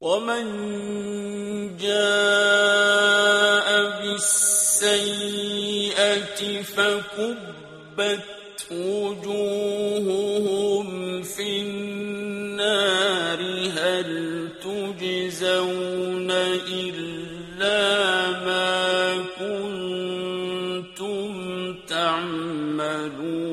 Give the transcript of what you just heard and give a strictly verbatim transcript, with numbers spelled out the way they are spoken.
ومن جاء بالسيئة فكبت وجوههم في النار هل تجزون إلا ما كنتم تعملون